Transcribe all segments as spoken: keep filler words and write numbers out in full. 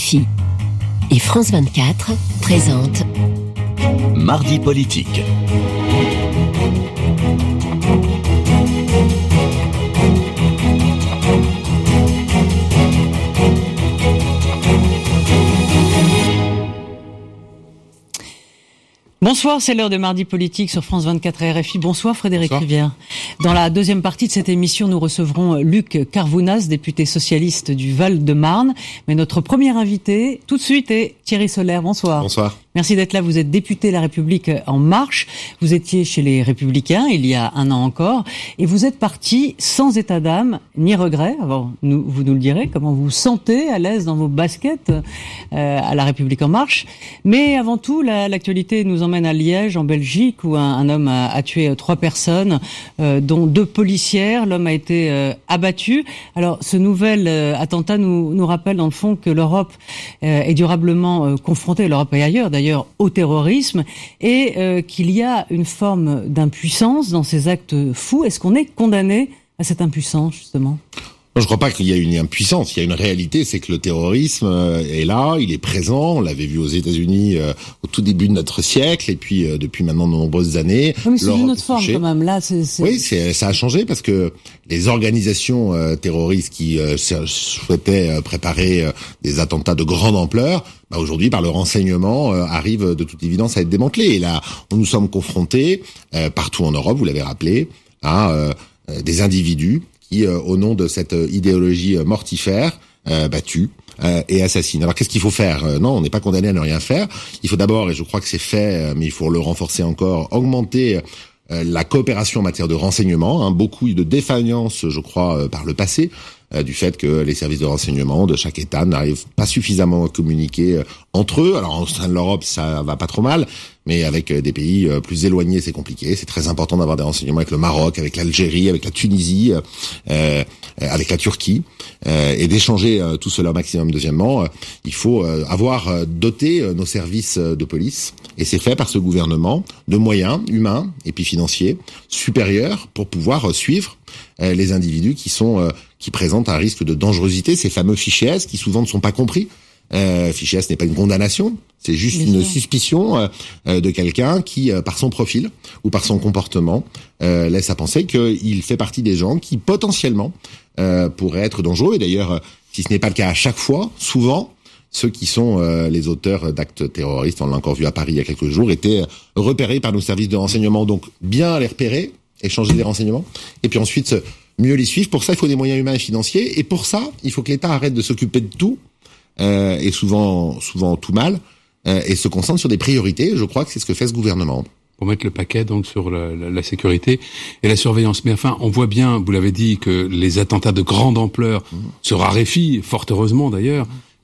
R F I. Et France vingt-quatre présente Mardi politique. Bonsoir, c'est l'heure de Mardi politique sur France vingt-quatre R F I. Bonsoir Frédéric Bonsoir. Rivière. Dans la deuxième partie de cette émission, nous recevrons Luc Carvounas, député socialiste du Val-de-Marne. Mais notre premier invité, tout de suite, est Thierry Solaire. Bonsoir. Bonsoir. Merci d'être là. Vous êtes député La République En Marche. Vous étiez chez les Républicains il y a un an encore. Et vous êtes parti sans état d'âme ni regret. Alors, nous, vous nous le direz, comment vous vous sentez à l'aise dans vos baskets euh, à La République En Marche. Mais avant tout, la, l'actualité nous emmène à Liège, en Belgique, où un, un homme a, a tué trois personnes, euh, dont deux policières. L'homme a été euh, abattu. Alors, ce nouvel euh, attentat nous, nous rappelle dans le fond que l'Europe euh, est durablement euh, confrontée, l'Europe et ailleurs d'ailleurs, au terrorisme, et euh, qu'il y a une forme d'impuissance dans ces actes fous. Est-ce qu'on est condamné à cette impuissance, justement ? Je ne crois pas qu'il y a une impuissance, il y a une réalité, c'est que le terrorisme est là, il est présent, on l'avait vu aux États-Unis euh, au tout début de notre siècle, et puis euh, depuis maintenant de nombreuses années. Oui, mais c'est une autre forme quand même, là. C'est, c'est... Oui, c'est, ça a changé parce que les organisations euh, terroristes qui euh, souhaitaient euh, préparer euh, des attentats de grande ampleur, bah, aujourd'hui, par le renseignement, euh, arrivent de toute évidence à être démantelés. Et là, nous sommes confrontés, euh, partout en Europe, vous l'avez rappelé, à euh, des individus qui, euh, au nom de cette euh, idéologie euh, mortifère, euh, bah, tuent euh, et assassinent. Alors, qu'est-ce qu'il faut faire ? euh, Non, on n'est pas condamné à ne rien faire. Il faut d'abord, et je crois que c'est fait, euh, mais il faut le renforcer encore, augmenter euh, la coopération en matière de renseignement. Hein, beaucoup de défaillances, je crois, euh, par le passé, euh, du fait que les services de renseignement de chaque État n'arrivent pas suffisamment à communiquer euh, entre eux. Alors, en sein de l'Europe, ça va pas trop mal, mais avec des pays plus éloignés, c'est compliqué. C'est très important d'avoir des renseignements avec le Maroc, avec l'Algérie, avec la Tunisie, euh, avec la Turquie, euh, et d'échanger euh, tout cela au maximum. Deuxièmement, euh, il faut euh, avoir euh, doté euh, nos services de police, et c'est fait par ce gouvernement, de moyens humains et puis financiers supérieurs pour pouvoir euh, suivre euh, les individus qui sont euh, qui présentent un risque de dangerosité, ces fameux fichiers S qui souvent ne sont pas compris. Euh, fichier S n'est pas une condamnation, c'est juste Bien une sûr. suspicion euh, euh, de quelqu'un qui, euh, par son profil ou par son comportement, euh, laisse à penser qu'il fait partie des gens qui potentiellement euh, pourraient être dangereux. Et d'ailleurs, euh, si ce n'est pas le cas à chaque fois, souvent, ceux qui sont euh, les auteurs d'actes terroristes, on l'a encore vu à Paris il y a quelques jours, étaient repérés par nos services de renseignement. Donc, bien les repérer, échanger des renseignements, et puis ensuite mieux les suivre. Pour ça, il faut des moyens humains et financiers. Et pour ça, il faut que l'État arrête de s'occuper de tout. Euh, et souvent, souvent tout mal, euh, et se concentre sur des priorités. Je crois que c'est ce que fait ce gouvernement. Pour mettre le paquet donc sur la, la, la sécurité et la surveillance. Mais enfin, on voit bien, vous l'avez dit, que les attentats de grande ampleur mmh. se raréfient, fort heureusement d'ailleurs,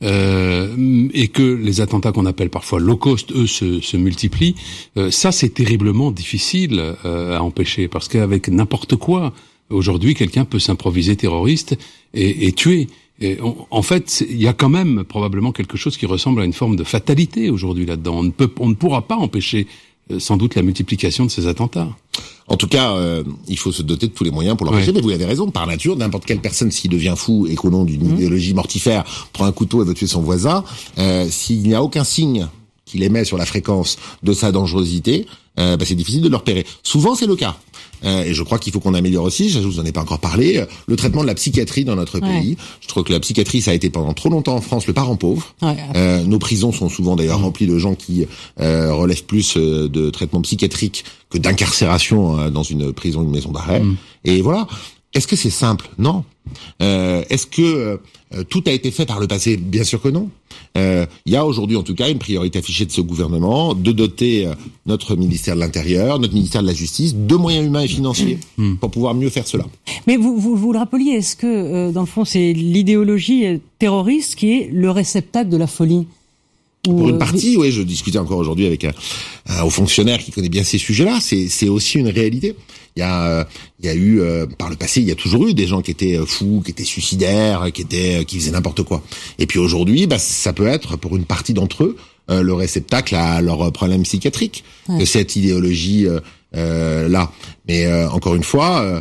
euh, et que les attentats qu'on appelle parfois low cost, eux, se, se multiplient. Euh, ça, c'est terriblement difficile euh, à empêcher, parce qu'avec n'importe quoi, aujourd'hui, quelqu'un peut s'improviser terroriste et, et tuer. Et on, en fait, il y a quand même probablement quelque chose qui ressemble à une forme de fatalité aujourd'hui là-dedans. On ne peut, on ne pourra pas empêcher euh, sans doute la multiplication de ces attentats. En tout cas, euh, il faut se doter de tous les moyens pour l'empêcher. Ouais. Mais vous avez raison, par nature, n'importe quelle personne, s'il devient fou et qu'au nom d'une mmh. idéologie mortifère prend un couteau et veut tuer son voisin, euh, s'il n'y a aucun signe qu'il émet sur la fréquence de sa dangerosité, euh, bah, c'est difficile de le repérer. Souvent, c'est le cas. Euh, et je crois qu'il faut qu'on améliore aussi, je vous en ai pas encore parlé, euh, le traitement de la psychiatrie dans notre ouais. pays. Je trouve que la psychiatrie, ça a été pendant trop longtemps en France le parent pauvre. Ouais. Euh, nos prisons sont souvent d'ailleurs mmh. remplies de gens qui euh, relèvent plus euh, de traitement psychiatrique que d'incarcération euh, dans une prison, une maison d'arrêt. Mmh. Et voilà. Est-ce que c'est simple ? Non. Euh, est-ce que euh, tout a été fait par le passé ? Bien sûr que non. Euh, il y a aujourd'hui en tout cas une priorité affichée de ce gouvernement de doter euh, notre ministère de l'Intérieur, notre ministère de la Justice de moyens humains et financiers mmh. pour pouvoir mieux faire cela. Mais vous vous, vous le rappeliez, est-ce que euh, dans le fond c'est l'idéologie terroriste qui est le réceptacle de la folie ? Pour une partie, oui, je discutais encore aujourd'hui avec un, un haut fonctionnaire qui connaît bien ces sujets-là. C'est, c'est aussi une réalité. Il y a, euh, il y a eu euh, par le passé, il y a toujours eu des gens qui étaient euh, fous, qui étaient suicidaires, qui étaient, qui faisaient n'importe quoi. Et puis aujourd'hui, bah, ça peut être pour une partie d'entre eux euh, le réceptacle à leurs problèmes psychiatriques, ouais. que cette idéologie euh, euh, là. Mais euh, encore une fois. Euh,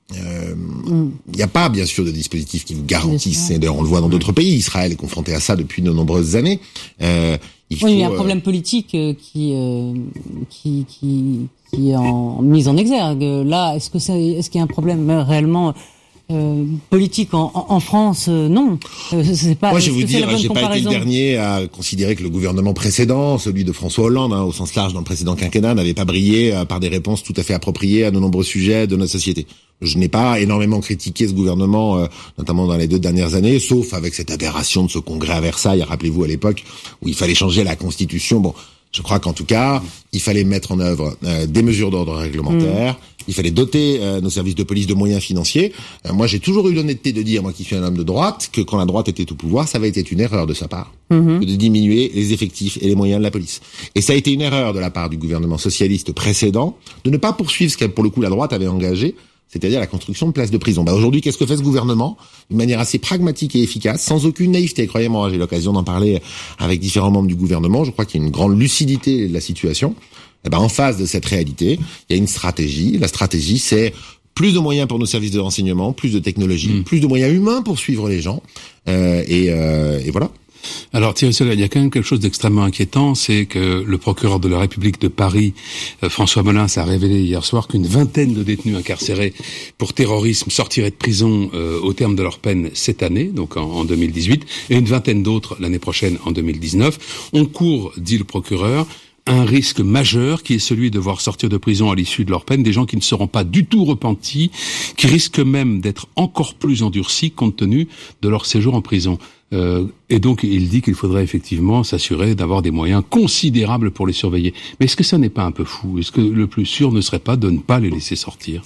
euh, il n'y a pas, bien sûr, de dispositif qui vous garantisse. Et d'ailleurs, on le voit dans d'autres pays. Israël est confronté à ça depuis de nombreuses années. Euh, il oui, faut, il y a un problème politique euh, qui, euh, qui, qui, qui est en, mise en exergue. Là, est-ce que c'est, est-ce qu'il y a un problème réellement Euh, politique en, en, en France, euh, non. Euh, c'est pas. Moi, je vais vous dire, j'ai comparaison. pas été le dernier à considérer que le gouvernement précédent, celui de François Hollande, hein, au sens large dans le précédent quinquennat, n'avait pas brillé euh, par des réponses tout à fait appropriées à de nombreux sujets de notre société. Je n'ai pas énormément critiqué ce gouvernement, euh, notamment dans les deux dernières années, sauf avec cette aberration de ce congrès à Versailles, rappelez-vous à l'époque, où il fallait changer la Constitution. Bon, je crois qu'en tout cas, il fallait mettre en œuvre euh, des mesures d'ordre réglementaire. Mmh. Il fallait doter euh, nos services de police de moyens financiers. Euh, moi, j'ai toujours eu l'honnêteté de dire, moi qui suis un homme de droite, que quand la droite était au pouvoir, ça avait été une erreur de sa part, mmh. de diminuer les effectifs et les moyens de la police. Et ça a été une erreur de la part du gouvernement socialiste précédent de ne pas poursuivre ce que, pour le coup, la droite avait engagé, c'est-à-dire la construction de places de prison. Bah, aujourd'hui, qu'est-ce que fait ce gouvernement? D'une manière assez pragmatique et efficace, sans aucune naïveté. Croyez-moi, j'ai l'occasion d'en parler avec différents membres du gouvernement. Je crois qu'il y a une grande lucidité de la situation. Eh ben, en face de cette réalité, il y a une stratégie. La stratégie, c'est plus de moyens pour nos services de renseignement, plus de technologie, mmh. plus de moyens humains pour suivre les gens. Euh, et, euh, et voilà. Alors Thierry Solal, il y a quand même quelque chose d'extrêmement inquiétant, c'est que le procureur de la République de Paris, euh, François Molins, a révélé hier soir qu'une vingtaine de détenus incarcérés pour terrorisme sortiraient de prison euh, au terme de leur peine cette année, donc en, en deux mille dix-huit, et une vingtaine d'autres l'année prochaine en deux mille dix-neuf. On court, dit le procureur, un risque majeur qui est celui de voir sortir de prison à l'issue de leur peine des gens qui ne seront pas du tout repentis, qui risquent même d'être encore plus endurcis compte tenu de leur séjour en prison. Euh, et donc il dit qu'il faudrait effectivement s'assurer d'avoir des moyens considérables pour les surveiller. Mais est-ce que ça n'est pas un peu fou? Est-ce que le plus sûr ne serait pas de ne pas les laisser sortir?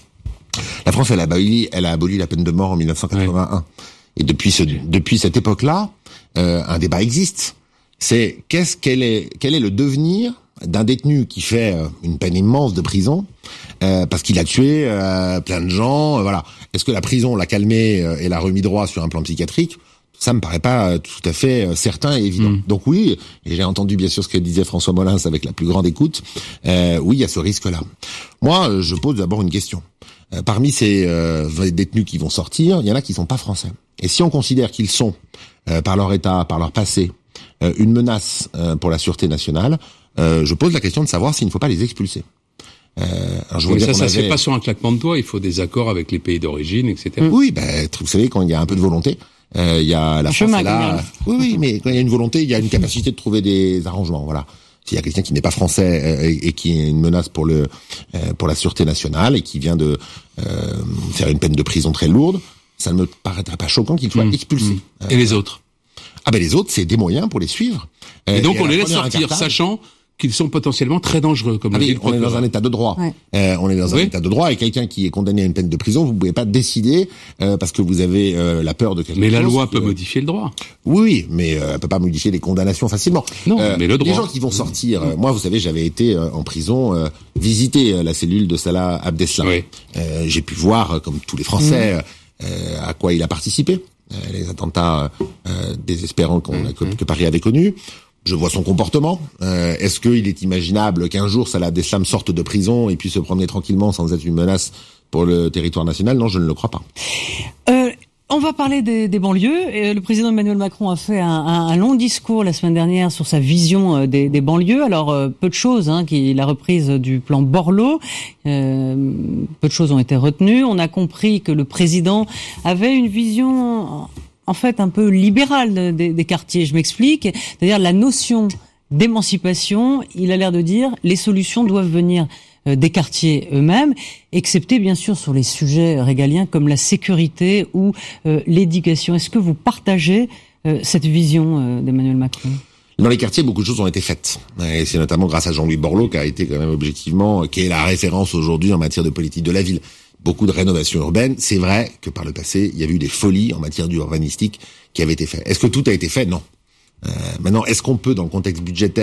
La France, elle a aboli, elle a aboli la peine de mort en mille neuf cent quatre-vingt-un. Ouais. Et depuis ce, depuis cette époque-là, euh, un débat existe. C'est qu'est-ce quel est, quel est le devenir d'un détenu qui fait euh, une peine immense de prison euh, parce qu'il a tué euh, plein de gens. Euh, voilà. Est-ce que la prison l'a calmé euh, et l'a remis droit sur un plan psychiatrique? Ça me paraît pas euh, tout à fait euh, certain et évident. Mmh. Donc oui, et j'ai entendu bien sûr ce que disait François Molins avec la plus grande écoute. Euh, oui, il y a ce risque-là. Moi, je pose d'abord une question. Euh, parmi ces euh, détenus qui vont sortir, il y en a qui sont pas français. Et si on considère qu'ils sont, euh, par leur état, par leur passé, euh, une menace euh, pour la sûreté nationale, Euh, je pose la question de savoir s'il ne faut pas les expulser. Euh, alors je Mais ça, ça avait... se fait pas sur un claquement de doigts. Il faut des accords avec les pays d'origine, et cetera. Oui, ben, vous savez, quand il y a un peu de volonté, euh, il y a la France là. Oui, oui, mais quand il y a une volonté, il y a une capacité de trouver des arrangements. Voilà. S'il y a quelqu'un qui n'est pas français euh, et, et qui est une menace pour le euh, pour la sûreté nationale et qui vient de euh, faire une peine de prison très lourde, ça ne me paraîtrait pas choquant qu'il soit mmh, expulsé. Mmh. Et euh, les autres? Ah ben les autres, c'est des moyens pour les suivre. Et donc et on les laisse sortir, sachant qu'ils sont potentiellement très dangereux, comme ah le oui, dit le procureur. On est dans un état de droit. Ouais. Euh, on est dans un oui. état de droit et quelqu'un qui est condamné à une peine de prison, vous pouvez pas décider euh, parce que vous avez euh, la peur de quelque mais chose. Mais la loi que... peut modifier le droit. Oui, mais euh, elle peut pas modifier les condamnations facilement. Non, euh, mais le droit. Les gens qui vont sortir. Euh, moi, vous savez, j'avais été euh, en prison euh, visiter euh, la cellule de Salah Abdeslam. Oui. Euh, j'ai pu voir, euh, comme tous les Français, mmh. euh, à quoi il a participé. Euh, les attentats euh, désespérants qu'on, mmh. que, que Paris avait connus. Je vois son comportement. Euh, est-ce qu'il est imaginable qu'un jour Salah Abdeslam sorte de prison et puisse se promener tranquillement sans être une menace pour le territoire national? Non, je ne le crois pas. Euh, on va parler des, des banlieues. Et le président Emmanuel Macron a fait un, un, un long discours la semaine dernière sur sa vision des, des banlieues. Alors, euh, peu de choses, hein, qui, la reprise du plan Borloo. Euh, peu de choses ont été retenues. On a compris que le président avait une vision... en fait, un peu libéral des, des quartiers. Je m'explique. C'est-à-dire la notion d'émancipation, il a l'air de dire, les solutions doivent venir euh, des quartiers eux-mêmes, excepté bien sûr sur les sujets régaliens comme la sécurité ou euh, l'éducation. Est-ce que vous partagez euh, cette vision euh, d'Emmanuel Macron ? Dans les quartiers, beaucoup de choses ont été faites. Et c'est notamment grâce à Jean-Louis Borloo qui a été quand même objectivement, qui est la référence aujourd'hui en matière de politique de la ville. Beaucoup de rénovations urbaines. C'est vrai que par le passé, il y a eu des folies en matière d'urbanistique qui avaient été faites. Est-ce que tout a été fait? Non. Euh, maintenant, est-ce qu'on peut, dans le contexte budgétaire,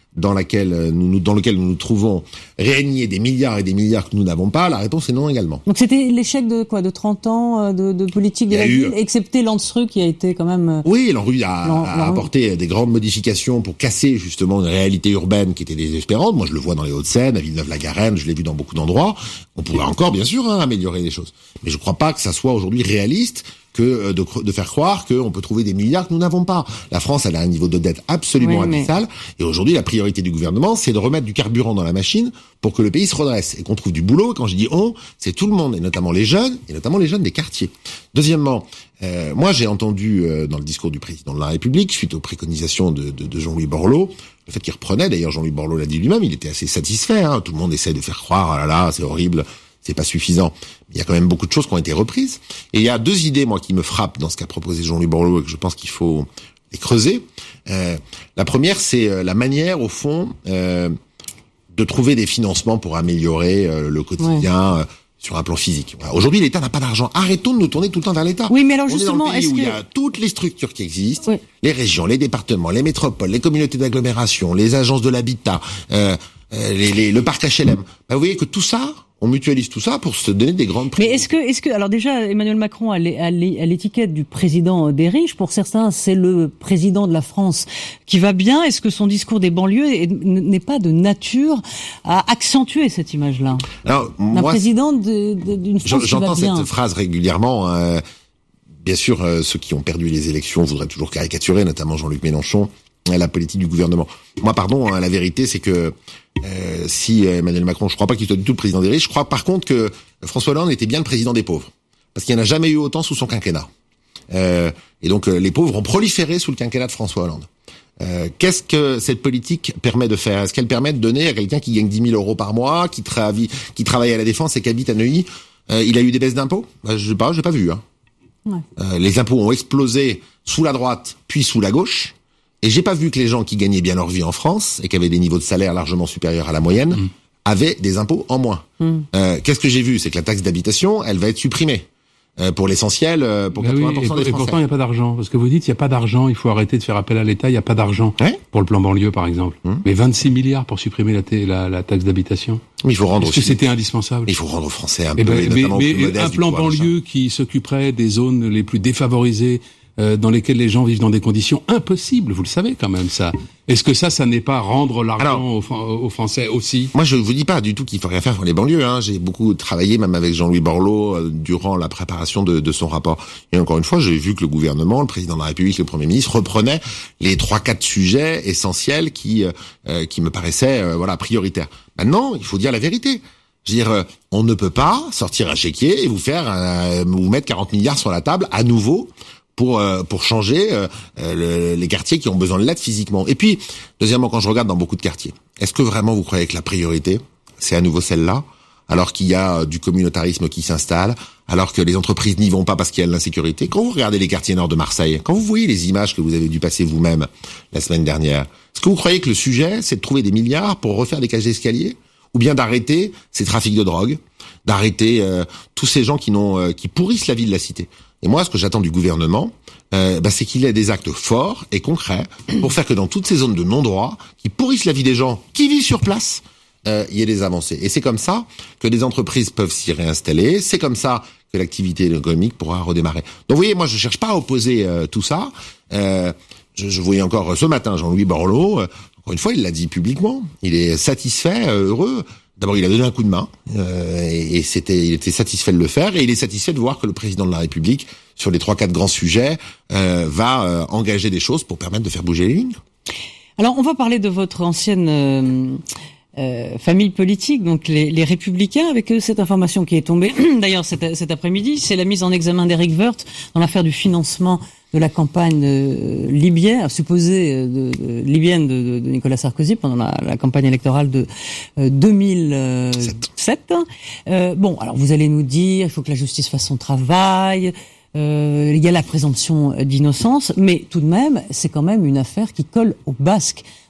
dans laquelle nous, dans lequel nous nous trouvons régner des milliards et des milliards que nous n'avons pas? La réponse est non également. Donc c'était l'échec de quoi, de trente ans de, de politique de la ville, excepté Landsrue qui a été quand même. Oui, Landsrue a, a apporté des grandes modifications pour casser justement une réalité urbaine qui était désespérante. Moi, je le vois dans les Hauts-de-Seine, à Villeneuve-la-Garenne, je l'ai vu dans beaucoup d'endroits. On pourrait encore, bien sûr, hein, améliorer les choses, mais je ne crois pas que ça soit aujourd'hui réaliste que de, de faire croire qu'on peut trouver des milliards que nous n'avons pas. La France, elle a un niveau de dette absolument oui, abyssal, mais... et aujourd'hui, la priorité du gouvernement, c'est de remettre du carburant dans la machine pour que le pays se redresse et qu'on trouve du boulot. Quand je dis on, c'est tout le monde, et notamment les jeunes, et notamment les jeunes des quartiers. Deuxièmement, euh, moi, j'ai entendu euh, dans le discours du président de la République, suite aux préconisations de, de, de Jean-Louis Borloo, le fait qu'il reprenait, d'ailleurs Jean-Louis Borloo l'a dit lui-même, il était assez satisfait. Hein, tout le monde essaie de faire croire, ah là là, c'est horrible. C'est pas suffisant. Il y a quand même beaucoup de choses qui ont été reprises. Et il y a deux idées, moi, qui me frappent dans ce qu'a proposé Jean-Louis Borloo et que je pense qu'il faut les creuser. Euh, la première, c'est la manière, au fond, euh, de trouver des financements pour améliorer euh, le quotidien ouais. euh, sur un plan physique. Voilà. Aujourd'hui, l'État n'a pas d'argent. Arrêtons de nous tourner tout le temps vers l'État. Oui, mais alors On justement, est dans le pays est-ce où que... il y a toutes les structures qui existent, oui. les régions, les départements, les métropoles, les communautés d'agglomération, les agences de l'habitat, euh, euh, les, les, le parc H L M. Ben, vous voyez que tout ça, on mutualise tout ça pour se donner des grandes prises. Mais est-ce que, est-ce que, alors déjà, Emmanuel Macron a l'étiquette du président des riches. Pour certains, c'est le président de la France qui va bien. Est-ce que son discours des banlieues est, n'est pas de nature à accentuer cette image-là? Alors, un moi, président de, de, d'une France qui va bien. J'entends cette phrase régulièrement. Hein. Bien sûr, euh, ceux qui ont perdu les élections voudraient toujours caricaturer, notamment Jean-Luc Mélenchon, la politique du gouvernement. Moi, pardon, hein, la vérité, c'est que euh, si Emmanuel Macron, je crois pas qu'il soit du tout le président des riches, je crois par contre que François Hollande était bien le président des pauvres, parce qu'il n'y en a jamais eu autant sous son quinquennat. Euh, et donc, euh, les pauvres ont proliféré sous le quinquennat de François Hollande. Euh, qu'est-ce que cette politique permet de faire? Est-ce qu'elle permet de donner à quelqu'un qui gagne dix mille euros par mois, qui, travi, qui travaille à la Défense et qui habite à Neuilly, euh, il a eu des baisses d'impôts? bah, Je sais pas, j'ai pas vu. Hein. Ouais. Euh, les impôts ont explosé sous la droite, puis sous la gauche. Et j'ai pas vu que les gens qui gagnaient bien leur vie en France et qui avaient des niveaux de salaire largement supérieurs à la moyenne mmh. avaient des impôts en moins. Mmh. Euh, qu'est-ce que j'ai vu? C'est que la taxe d'habitation, elle va être supprimée. Euh, pour l'essentiel, euh, pour quatre-vingts pour cent oui, et, des Français. Et pourtant, il n'y a pas d'argent. Parce que vous dites, il n'y a pas d'argent, il faut arrêter de faire appel à l'État, il n'y a pas d'argent. Ouais. Pour le plan banlieue, par exemple. Mmh. Mais vingt-six milliards pour supprimer la, t- la, la taxe d'habitation. Mais il faut rendre Est-ce aussi... que c'était indispensable? Il faut rendre aux Français un et peu, ben, et notamment mais, aux plus modestes un plan banlieue qui s'occuperait des zones les plus défavorisées, euh, dans lesquelles les gens vivent dans des conditions impossibles, vous le savez quand même, ça. Est-ce que ça, ça n'est pas rendre l'argent aux, aux Français aussi? Moi, je vous dis pas du tout qu'il faut rien faire pour les banlieues. Hein. J'ai beaucoup travaillé, même avec Jean-Louis Borloo, euh, durant la préparation de, de son rapport. Et encore une fois, j'ai vu que le gouvernement, le président de la République, le Premier ministre reprenaient les trois, quatre sujets essentiels qui, euh, qui me paraissaient, euh, voilà, prioritaires. Maintenant, il faut dire la vérité. Je veux dire, euh, on ne peut pas sortir un chéquier et vous faire, euh, vous mettre quarante milliards sur la table à nouveau. Pour euh, pour changer euh, le, les quartiers qui ont besoin de l'aide physiquement. Et puis, deuxièmement, quand je regarde dans beaucoup de quartiers, est-ce que vraiment vous croyez que la priorité, c'est à nouveau celle-là, alors qu'il y a du communautarisme qui s'installe, alors que les entreprises n'y vont pas parce qu'il y a de l'insécurité? Quand vous regardez les quartiers nord de Marseille, quand vous voyez les images que vous avez dû passer vous-même la semaine dernière, est-ce que vous croyez que le sujet, c'est de trouver des milliards pour refaire des cages d'escalier, ou bien d'arrêter ces trafics de drogue, d'arrêter euh, tous ces gens qui n'ont euh, qui pourrissent la vie de la cité? Et moi, ce que j'attends du gouvernement, euh, bah, c'est qu'il ait des actes forts et concrets pour faire que dans toutes ces zones de non-droit, qui pourrissent la vie des gens qui vivent sur place, euh, il y ait des avancées. Et c'est comme ça que des entreprises peuvent s'y réinstaller. C'est comme ça que l'activité économique pourra redémarrer. Donc, vous voyez, moi, je cherche pas à opposer euh, tout ça. Euh, je, je voyais encore ce matin Jean-Louis Borloo. Euh, encore une fois, il l'a dit publiquement. Il est satisfait, euh, heureux. D'abord, il a donné un coup de main euh, et, et c'était, il était satisfait de le faire et il est satisfait de voir que le président de la République, sur les trois, quatre grands sujets, euh, va euh, engager des choses pour permettre de faire bouger les lignes. Alors, on va parler de votre ancienne euh, euh, famille politique, donc les, les Républicains, avec cette information qui est tombée d'ailleurs cet, cet après-midi, c'est la mise en examen d'Éric Woerth dans l'affaire du financement de la campagne euh, libyenne, supposée de, de, libyenne de, de, de Nicolas Sarkozy pendant la, la campagne électorale de euh, deux mille sept. Euh, bon, alors vous allez nous dire, il faut que la justice fasse son travail, euh, il y a la présomption d'innocence, mais tout de même, c'est quand même une affaire qui colle aux Basques.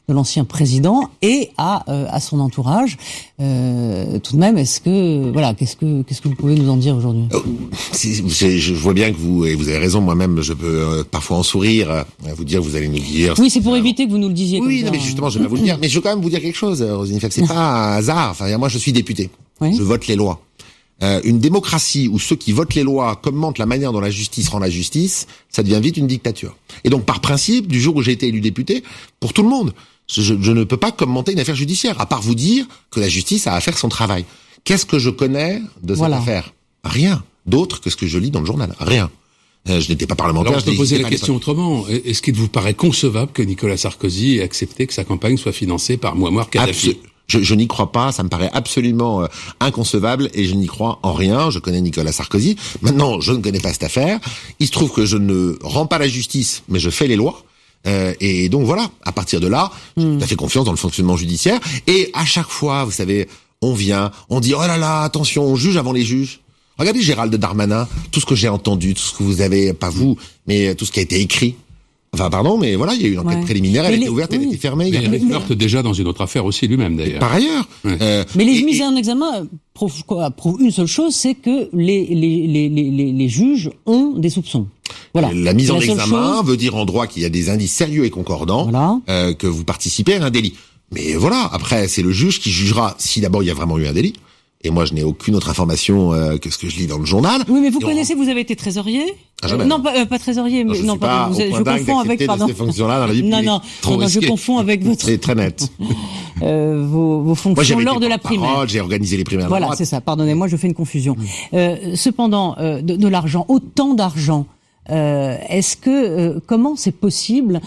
de l'ancien président et à euh, à son entourage. Euh, tout de même, est-ce que voilà, qu'est-ce que qu'est-ce que vous pouvez nous en dire aujourd'hui? euh, c'est, c'est, Je vois bien que vous et vous avez raison. Moi-même, je peux euh, parfois en sourire, euh, vous dire vous allez nous dire. Oui, c'est pour éviter que vous nous le disiez. Oui, comme non, ça. mais justement, je vais vous le dire. Mais je veux quand même vous dire quelque chose, Roselyne Fabre. C'est pas un hasard. Enfin, moi, je suis député. Oui. Je vote les lois. Euh, une démocratie où ceux qui votent les lois commentent la manière dont la justice rend la justice, ça devient vite une dictature. Et donc, par principe, du jour où j'ai été élu député, pour tout le monde, je, je ne peux pas commenter une affaire judiciaire, à part vous dire que la justice a à faire son travail. Qu'est-ce que je connais de cette Voilà. affaire? Rien d'autre que ce que je lis dans le journal. Rien. Euh, je n'étais pas parlementaire. Alors, je peux je poser n'existais la pas à question l'époque. autrement. Est-ce qu'il vous paraît concevable que Nicolas Sarkozy ait accepté que sa campagne soit financée par Mouammar Kadhafi? Absol- Je, je n'y crois pas, ça me paraît absolument euh, inconcevable et je n'y crois en rien. Je connais Nicolas Sarkozy. Maintenant, je ne connais pas cette affaire. Il se trouve que je ne rends pas la justice, mais je fais les lois. Euh, et donc voilà, à partir de là, j'ai tout à fait confiance dans le fonctionnement judiciaire. Et à chaque fois, vous savez, on vient, on dit « Oh là là, attention, on juge avant les juges ». Regardez Gérald Darmanin, tout ce que j'ai entendu, tout ce que vous avez, pas vous, mais tout ce qui a été écrit. Enfin, pardon, mais voilà, il y a eu une enquête Ouais. préliminaire, elle Mais était les- ouverte, elle oui. était fermée. Il y Mais a... Eric Woerth déjà dans une autre affaire aussi lui-même d'ailleurs. Par ailleurs. Ouais. Euh, Mais les et- mises et- en examen prouvent quoi? Prouvent une seule chose, c'est que les les les les les, les juges ont des soupçons. Voilà. La mise C'est en la seule examen chose. veut dire en droit qu'il y a des indices sérieux et concordants, Voilà. euh, que vous participez à un délit. Mais voilà, après, c'est le juge qui jugera si d'abord il y a vraiment eu un délit. Et moi, je n'ai aucune autre information euh, que ce que je lis dans le journal. Oui, mais vous Et on- connaissez, vous avez été trésorier. Ah, jamais. Euh, non, pas, euh, pas trésorier, Non, mais je non, suis pardon, pas vous au avez- point je dingue confonds avec, d'accepter de pardon. ces fonctions-là dans la vie non, publique. non, Trop non, non, je risqué. confonds avec votre C'est très net. euh, vos, vos Moi, fonctions j'avais lors été de la porte-parole, primaire. j'ai organisé les primaires. à Voilà, droite. c'est ça. Pardonnez-moi, je fais une confusion. Euh, cependant, euh, de, de l'argent, autant d'argent. Euh, est-ce que euh, comment c'est possible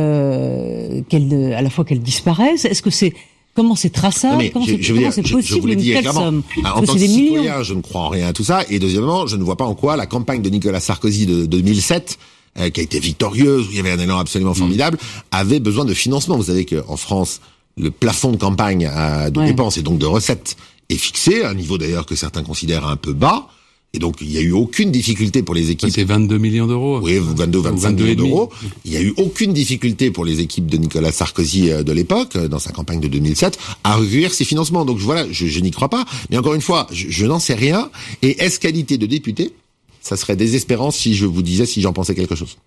euh, qu'elle, à la fois qu'elle disparaisse? Est-ce que c'est comment c'est traçable? Non, mais Comment je, c'est je veux comment dire, c'est je- je vous possible l'ai une dit telle clairement. somme? Ah, Parce en que tant c'est que des millions. citoyen, je ne crois en rien à tout ça. Et deuxièmement, je ne vois pas en quoi la campagne de Nicolas Sarkozy de deux mille sept, euh, qui a été victorieuse, où il y avait un élan absolument formidable, avait besoin de financement. Vous savez qu'en France, le plafond de campagne euh, de Ouais. dépenses et donc de recettes est fixé, à un niveau d'ailleurs que certains considèrent un peu bas. Et donc, il n'y a eu aucune difficulté pour les Ça, équipes. c'est vingt-deux millions d'euros. Oui, vingt-deux, vingt-cinq vingt-deux et millions demi. d'euros. Il n'y a eu aucune difficulté pour les équipes de Nicolas Sarkozy euh, de l'époque, euh, dans sa campagne de deux mille sept, à recueillir ces financements. Donc voilà, je, je n'y crois pas. Mais encore une fois, je, je n'en sais rien. Et est-ce qualité de député, ça serait désespérant si je vous disais si j'en pensais quelque chose.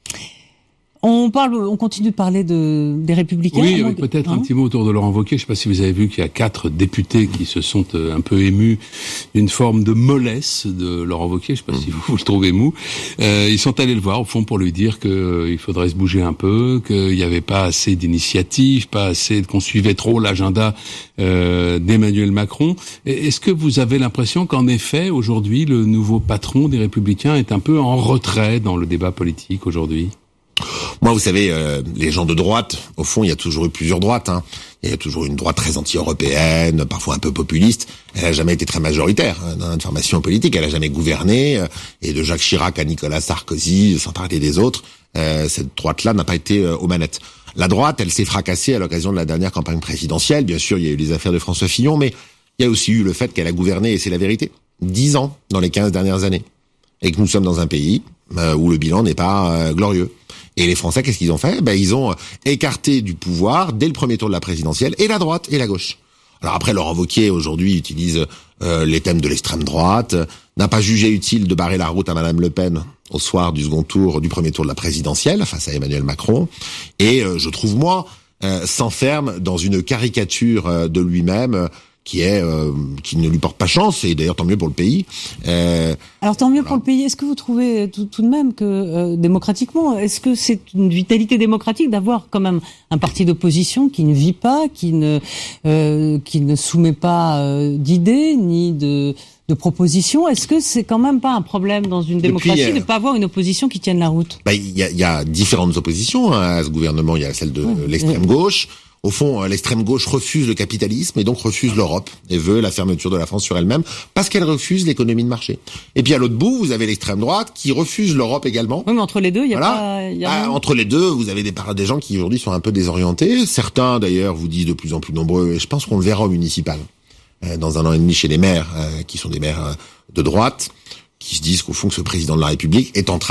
On parle, on continue de parler de des Républicains. Oui, avant avec de- peut-être hein un petit mot autour de Laurent Wauquiez. Je ne sais pas si vous avez vu qu'il y a quatre députés qui se sont euh, un peu émus d'une forme de mollesse de Laurent Wauquiez. Je ne sais pas si vous, vous le trouvez mou. Euh, ils sont allés le voir au fond pour lui dire qu'il euh, faudrait se bouger un peu, qu'il n'y avait pas assez d'initiatives, pas assez, qu'on suivait trop l'agenda euh, d'Emmanuel Macron. Et est-ce que vous avez l'impression qu'en effet, aujourd'hui, le nouveau patron des Républicains est un peu en retrait dans le débat politique aujourd'hui? Moi, vous savez, euh, les gens de droite, au fond, il y a toujours eu plusieurs droites. Hein. Il y a toujours une droite très anti-européenne, parfois un peu populiste. Elle n'a jamais été très majoritaire hein, dans notre formation politique. Elle n'a jamais gouverné. euh, Et de Jacques Chirac à Nicolas Sarkozy, sans parler des autres, euh, cette droite-là n'a pas été euh, aux manettes. La droite, elle s'est fracassée à l'occasion de la dernière campagne présidentielle. Bien sûr, il y a eu les affaires de François Fillon, mais il y a aussi eu le fait qu'elle a gouverné, et c'est la vérité, dix ans dans les quinze dernières années. Et que nous sommes dans un pays euh, où le bilan n'est pas euh, glorieux. Et les Français, qu'est-ce qu'ils ont fait? Ben, ils ont écarté du pouvoir dès le premier tour de la présidentielle, et la droite et la gauche. Alors après, Laurent Wauquiez, aujourd'hui, utilise euh, les thèmes de l'extrême droite, n'a pas jugé utile de barrer la route à Madame Le Pen au soir du second tour, du premier tour de la présidentielle, face à Emmanuel Macron. Et euh, je trouve, moi, euh, s'enferme dans une caricature euh, de lui-même euh, qui est euh, qui ne lui porte pas chance, et d'ailleurs tant mieux pour le pays. Euh, Alors tant mieux pour le pays. Est-ce que vous trouvez tout, tout de même que euh, démocratiquement, est-ce que c'est une vitalité démocratique d'avoir quand même un parti d'opposition qui ne vit pas, qui ne euh, qui ne soumet pas euh, d'idées ni de de propositions? Est-ce que c'est quand même pas un problème dans une démocratie euh, de ne pas avoir une opposition qui tienne la route? bah, il y a, il y a différentes oppositions hein, à ce gouvernement. Il y a celle de Oui. l'extrême gauche. Au fond, l'extrême gauche refuse le capitalisme et donc refuse l'Europe et veut la fermeture de la France sur elle-même parce qu'elle refuse l'économie de marché. Et puis à l'autre bout, vous avez l'extrême droite qui refuse l'Europe également. Oui, mais entre les deux, il y a Voilà. pas. Il y a Ah, rien. entre les deux, vous avez des, des gens qui aujourd'hui sont un peu désorientés. Certains d'ailleurs vous disent de plus en plus nombreux, et je pense qu'on le verra au municipal, euh, dans un an et demi chez les maires, euh, qui sont des maires euh, de droite, qui se disent qu'au fond que ce président de la République est en train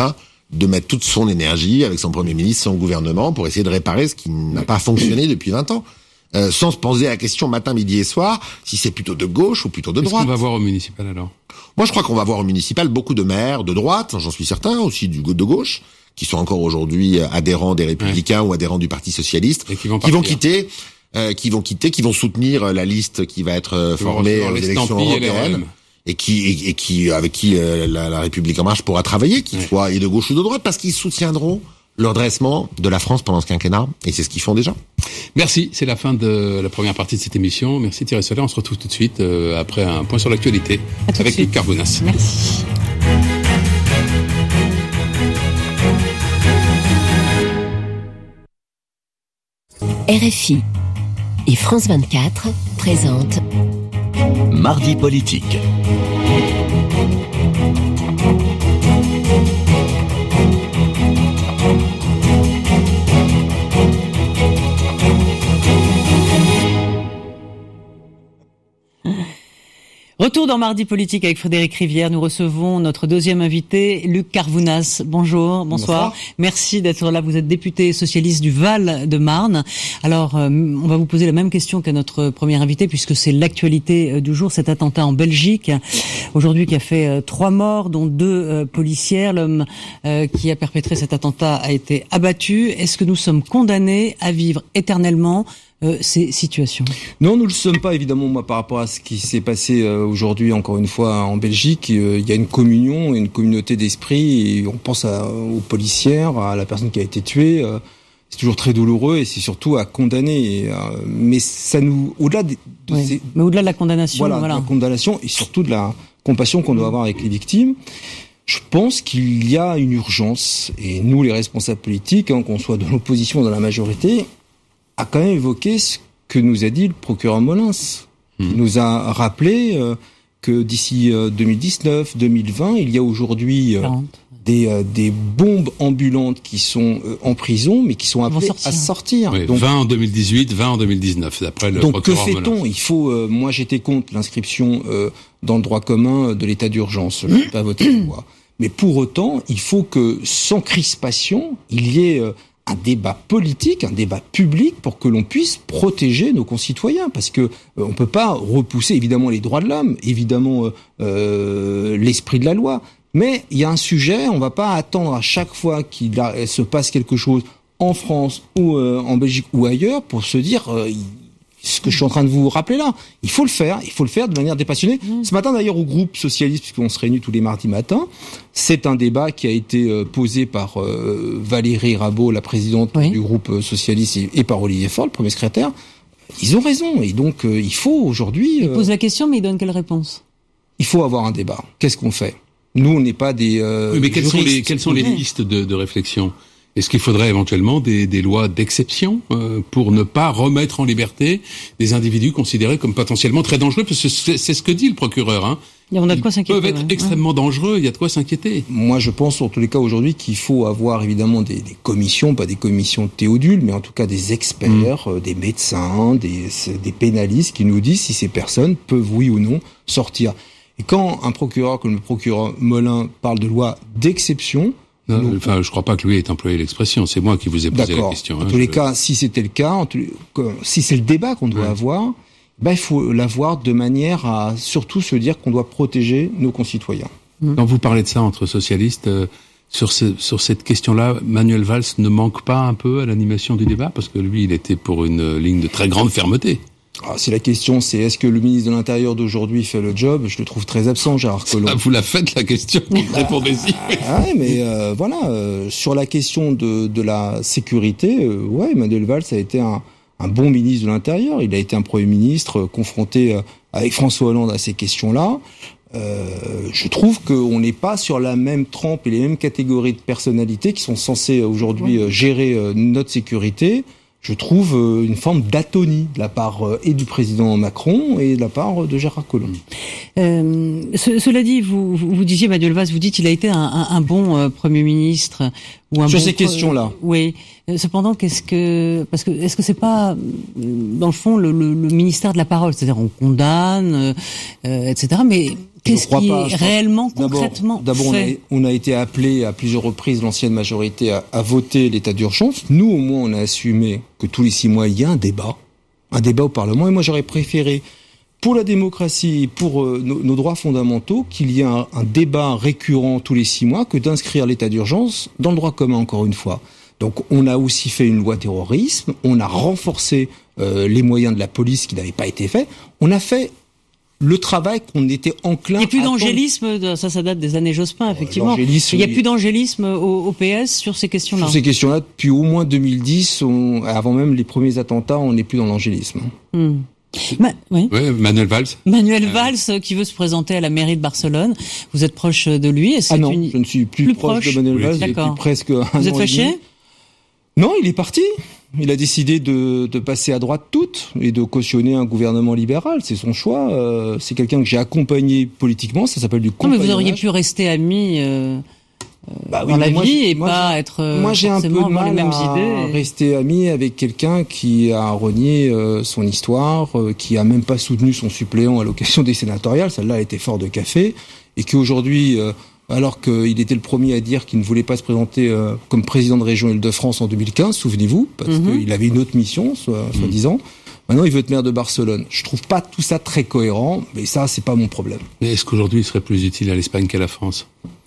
de mettre toute son énergie avec son Premier ministre, son gouvernement, pour essayer de réparer ce qui n'a pas fonctionné depuis vingt ans. Euh, sans se poser la question matin, midi et soir, si c'est plutôt de gauche ou plutôt de droite. Qu'est-ce qu'on va voir au municipal alors ? Moi, je crois qu'on va voir au municipal beaucoup de maires de droite, j'en suis certain, aussi du de gauche, qui sont encore aujourd'hui adhérents des Républicains ouais. ou adhérents du Parti Socialiste, et qui vont, qui vont quitter, euh, qui vont quitter, qui vont soutenir la liste qui va être euh, formée aux élections européennes. Et qui, et, et qui, avec qui euh, la, la République en marche pourra travailler, qu'ils ouais. soient et de gauche ou de droite, parce qu'ils soutiendront le redressement de la France pendant ce quinquennat, et c'est ce qu'ils font déjà. Merci, c'est la fin de la première partie de cette émission. Merci Thierry Solère, on se retrouve tout de suite euh, après un point sur l'actualité avec Luc Carbonnas. Merci. R F I et France vingt-quatre présentent Mardi politique. Retour dans Mardi Politique avec Frédéric Rivière. Nous recevons notre deuxième invité, Luc Carbonnas. Bonjour, bonsoir. bonsoir. Merci d'être là. Vous êtes député socialiste du Val-de-Marne. Alors, euh, on va vous poser la même question qu'à notre premier invité, puisque c'est l'actualité euh, du jour, cet attentat en Belgique, aujourd'hui qui a fait euh, trois morts, dont deux euh, policières. L'homme euh, qui a perpétré cet attentat a été abattu. Est-ce que nous sommes condamnés à vivre éternellement Euh, ces situations? Non, nous ne le sommes pas, évidemment. Moi, par rapport à ce qui s'est passé euh, aujourd'hui, encore une fois, en Belgique, euh, il y a une communion, une communauté d'esprit, et on pense à, aux policières, à la personne qui a été tuée. Euh, c'est toujours très douloureux, et c'est surtout à condamner. Et, euh, mais ça nous, au-delà de, de oui, ces, mais au-delà de la condamnation, voilà, voilà. de la condamnation et surtout de la compassion qu'on doit avoir avec les victimes. Je pense qu'il y a une urgence, et nous, les responsables politiques, hein, qu'on soit de l'opposition ou de la majorité, a quand même évoqué ce que nous a dit le procureur Molins. Mmh. Il nous a rappelé euh, que d'ici euh, deux mille dix-neuf, deux mille vingt, il y a aujourd'hui euh, des, euh, des bombes ambulantes qui sont euh, en prison, mais qui sont appelées à sortir. Oui, donc, vingt en deux mille dix-huit, vingt en deux mille dix-neuf, d'après le donc procureur que fait-on ? Il faut. Euh, moi, j'étais contre l'inscription euh, dans le droit commun de l'état d'urgence. Je n'ai pas voté pour moi. Mais pour autant, il faut que, sans crispation, il y ait euh, un débat politique, un débat public pour que l'on puisse protéger nos concitoyens, parce que euh, on peut pas repousser évidemment les droits de l'homme, évidemment euh, euh, l'esprit de la loi, mais il y a un sujet, on va pas attendre à chaque fois qu'il a, se passe quelque chose en France ou euh, en Belgique ou ailleurs pour se dire euh, ce que je suis en train de vous rappeler là. Il faut le faire, il faut le faire de manière dépassionnée. Mmh. Ce matin d'ailleurs au groupe socialiste, puisqu'on se réunit tous les mardis matins, c'est un débat qui a été euh, posé par euh, Valérie Rabault, la présidente oui. du groupe socialiste, et, et par Olivier Faure, le premier secrétaire. Ils ont raison, et donc euh, il faut aujourd'hui... Euh, il pose la question, mais il donne quelle réponse ? Il faut avoir un débat. Qu'est-ce qu'on fait ? Nous, on n'est pas des euh, oui, mais quelles juristes. sont les, quelles sont les pistes de, de réflexion ? Est-ce qu'il faudrait éventuellement des, des lois d'exception euh, pour ne pas remettre en liberté des individus considérés comme potentiellement très dangereux ? Parce que c'est, c'est ce que dit le procureur. Hein. Et on a de quoi s'inquiéter. Ils peuvent être ouais. extrêmement dangereux, il y a de quoi s'inquiéter. Moi, je pense en tous les cas aujourd'hui qu'il faut avoir évidemment des, des commissions, pas des commissions théodules, mais en tout cas des experts, mmh. euh, des médecins, des, des pénalistes qui nous disent si ces personnes peuvent, oui ou non, sortir. Et quand un procureur comme le procureur Molins parle de loi d'exception... Non, nous, enfin, je crois pas que lui ait employé l'expression. C'est moi qui vous ai posé la question. En hein, tous les je... cas, si c'était le cas, en tous les... si c'est le débat qu'on doit ouais. avoir, ben il faut l'avoir de manière à surtout se dire qu'on doit protéger nos concitoyens. Quand vous parlez de ça entre socialistes, euh, sur, ce, sur cette question-là, Manuel Valls ne manque pas un peu à l'animation du débat, parce que lui, il était pour une ligne de très grande fermeté. Ah, si la question c'est est-ce que le ministre de l'Intérieur d'aujourd'hui fait le job, je le trouve très absent, Gérard Collomb. Ah, vous la faites la question, répondez-y. Ah, ouais, mais euh, voilà, euh, sur la question de, de la sécurité, euh, ouais, Manuel Valls a été un, un bon ministre de l'Intérieur. Il a été un Premier ministre euh, confronté euh, avec François Hollande à ces questions-là. Euh, je trouve qu'on n'est pas sur la même trempe et les mêmes catégories de personnalités qui sont censées aujourd'hui euh, gérer euh, notre sécurité. Je trouve euh, une forme d'atonie de la part euh, et du président Macron et de la part euh, de Gérard Collomb. Euh, ce, cela dit, vous, vous, vous disiez, Manuel Valls, vous dites qu'il a été un, un, un bon euh, Premier ministre ou un sur bon ces pre... questions-là. Oui. Cependant, qu'est-ce que parce que est-ce que c'est pas dans le fond le, le, le ministère de la parole, c'est-à-dire on condamne, euh, et cetera. Mais Qu'est-ce crois qui pas, est je pense- réellement, D'abord, concrètement d'abord on, a, fait on a été appelé à plusieurs reprises, l'ancienne majorité, à, à voter l'état d'urgence. Nous, au moins, on a assumé que tous les six mois, il y a un débat, un débat au Parlement. Et moi, j'aurais préféré, pour la démocratie, pour euh, nos, nos droits fondamentaux, qu'il y ait un, un débat récurrent tous les six mois que d'inscrire l'état d'urgence dans le droit commun, encore une fois. Donc, on a aussi fait une loi terrorisme, on a renforcé euh, les moyens de la police qui n'avaient pas été faits. On a fait le travail qu'on était enclin à... Il n'y a plus attendre. d'angélisme, de- ça, ça date des années Jospin, effectivement. l'angélisme, Il n'y a oui. plus d'angélisme au, au P S sur ces questions-là. Sur ces questions-là, depuis au moins deux mille dix, on, avant même les premiers attentats, on n'est plus dans l'angélisme. Hmm. Ma- oui. Ouais, Manuel Valls. Manuel Valls, euh, qui veut se présenter à la mairie de Barcelone. Vous êtes proche de lui. Et c'est Ah non, une... je ne suis plus, plus proche, proche. de Manuel Oui, Valls d'accord. depuis presque un Vous êtes an et fâché demi. Non, il est parti. Il a décidé de, de passer à droite toute et de cautionner un gouvernement libéral. C'est son choix. Euh, c'est quelqu'un que j'ai accompagné politiquement. Ça s'appelle du Non, mais compagnonnage. vous auriez pu rester amis euh, Bah oui, dans mais la moi, vie j'ai- et moi, pas j'ai- être euh, Moi, j'ai un peu forcément de avoir les mal mêmes à idées. rester ami avec quelqu'un qui a renié euh, son histoire, euh, qui a même pas soutenu son suppléant à l'occasion des sénatoriales. Celle-là a été fort de café. Et qu'aujourd'hui, euh, alors qu'il était le premier à dire qu'il ne voulait pas se présenter euh, comme président de région Île-de-France en deux mille quinze, souvenez-vous, parce Mhm. qu'il avait une autre mission, soit, soi-disant. Maintenant, il veut être maire de Barcelone. Je trouve pas tout ça très cohérent, mais ça, c'est pas mon problème. Mais est-ce qu'aujourd'hui, il serait plus utile à l'Espagne qu'à la France?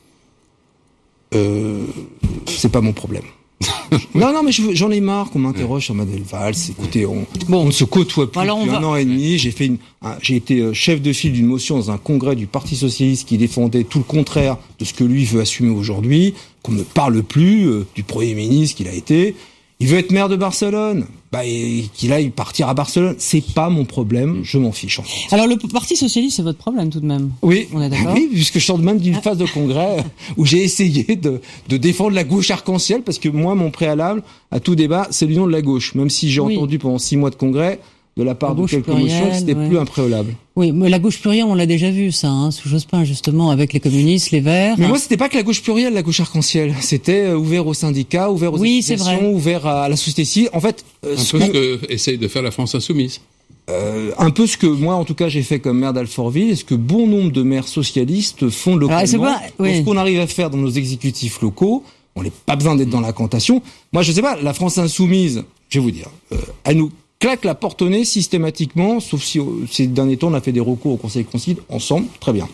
Euh, c'est pas mon problème. non, non, mais je veux- j'en ai marre qu'on m'interroge sur Manuel Valls. Écoutez, on, on ne se côtoie plus Alors, on depuis va- un an et demi. J'ai fait une, un- j'ai été euh, chef de file d'une motion dans un congrès du Parti socialiste qui défendait tout le contraire de ce que lui veut assumer aujourd'hui. Qu'on ne parle plus euh, du Premier ministre qu'il a été. Il veut être maire de Barcelone. Bah, et qu'il aille partir à Barcelone. C'est pas mon problème. Je m'en fiche. En fait. Alors le Parti socialiste, c'est votre problème tout de même. Oui, On est d'accord. oui, puisque je sors même d'une phase de congrès où j'ai essayé de, de défendre la gauche arc-en-ciel, parce que moi, mon préalable à tout débat, c'est l'union de la gauche. Même si j'ai Oui. entendu pendant six mois de congrès, de la part La de gauche quelques plurielle, motions, que c'était ouais. plus un préalable. Oui, mais la gauche plurielle, on l'a déjà vu ça, hein, sous Jospin justement, avec les communistes, les Verts. Mais moi, c'était pas que la gauche plurielle, la gauche arc-en-ciel. C'était euh, ouvert aux syndicats, ouvert aux Oui, c'est associations, vrai. ouvert à la société civile. En fait, euh, Un ce peu qu'on- ce que essaye de faire la France insoumise. euh, un peu ce que moi, en tout cas, j'ai fait comme maire d'Alfortville, et ce que bon nombre de maires socialistes font localement. c'est pas- oui. Dans ce qu'on arrive à faire dans nos exécutifs locaux, on n'a pas besoin d'être dans la cantation. Moi, je sais pas, la France insoumise, je vais vous dire, euh, elle nous claque la porte au nez systématiquement, sauf si euh, ces derniers temps, on a fait des recours au Conseil constitutionnel ensemble, très bien.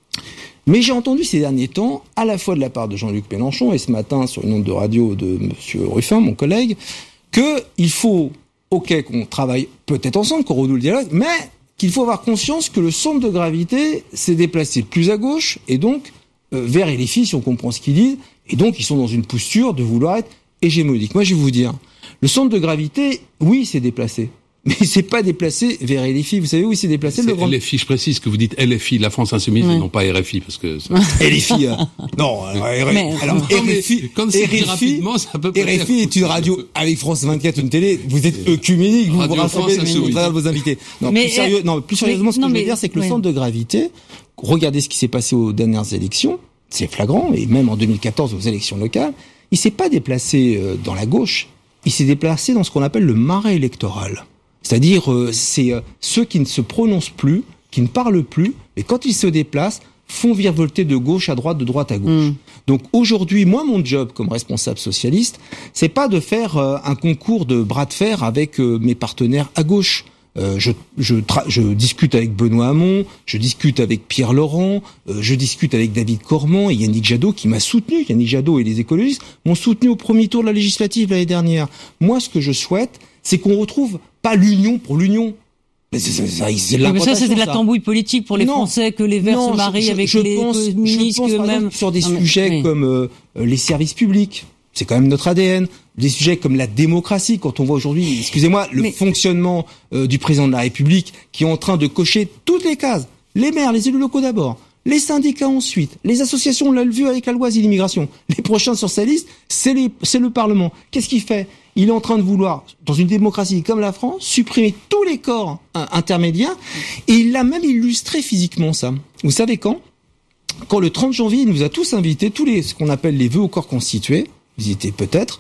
Mais j'ai entendu ces derniers temps, à la fois de la part de Jean-Luc Mélenchon, et ce matin sur une onde de radio de Monsieur Ruffin, mon collègue, que il faut, ok, qu'on travaille peut-être ensemble, qu'on renoue le dialogue, mais qu'il faut avoir conscience que le centre de gravité s'est déplacé plus à gauche, et donc euh, vers L F I, si on comprend ce qu'ils disent, et donc ils sont dans une posture de vouloir être hégémonique. Moi, je vais vous dire, le centre de gravité, oui, s'est déplacé, mais il s'est pas déplacé vers L F I. Vous savez où il s'est déplacé? C'est Le grand... L F I, je précise que vous dites L F I, la France insoumise, Ouais. et non pas R F I, parce que... ça- L F I, euh, non, euh, R- Mais- alors Non, mais R F I, quand c'est dit R F I, rapidement, ça peut pas R F I est une radio avec France vingt-quatre, une télé. Vous êtes œcuménique, vous vous Radio rassemblez France Insoumise. au travers de vos invités. Non, Mais, plus, sérieux, euh, non, plus sérieusement, ce que non, je veux mais- dire, c'est que le ouais. centre de gravité, regardez ce qui s'est passé aux dernières élections, c'est flagrant, et même en deux mille quatorze aux élections locales, il s'est pas déplacé euh, dans la gauche, il s'est déplacé dans ce qu'on appelle le marais électoral. C'est-à-dire, euh, c'est euh, ceux qui ne se prononcent plus, qui ne parlent plus, et quand ils se déplacent, font virevolter de gauche à droite, de droite à gauche. Mm. Donc aujourd'hui, moi, mon job comme responsable socialiste, c'est pas de faire euh, un concours de bras de fer avec euh, mes partenaires à gauche. Euh, je, je, tra- je discute avec Benoît Hamon, je discute avec Pierre Laurent, euh, je discute avec David Cormand et Yannick Jadot qui m'a soutenu. Yannick Jadot et les écologistes m'ont soutenu au premier tour de la législative l'année dernière. Moi, ce que je souhaite, c'est qu'on retrouve pas l'union pour l'union. Mais c'est, c'est, c'est, c'est de Oui, mais ça, c'était de la ça. tambouille politique pour les Non. Français, que les Verts Non, se marient je- je- avec je les pense, je communistes, pense, par eux-mêmes. exemple, sur des Non, mais- sujets oui. comme euh, les services publics. C'est quand même notre A D N. Des sujets comme la démocratie, quand on voit aujourd'hui, excusez-moi, le Mais- fonctionnement euh, du président de la République qui est en train de cocher toutes les cases. Les maires, les élus locaux d'abord, les syndicats ensuite, les associations, on l'a vu avec la loi sur l'immigration. Les prochains sur sa liste, c'est, les, c'est le Parlement. Qu'est-ce qu'il fait? Il est en train de vouloir, dans une démocratie comme la France, supprimer tous les corps hein, intermédiaires, et il l'a même illustré physiquement, ça. Vous savez quand? Quand le trente janvier, il nous a tous invités, tous les ce qu'on appelle les vœux au corps constitué, vous y étiez peut-être,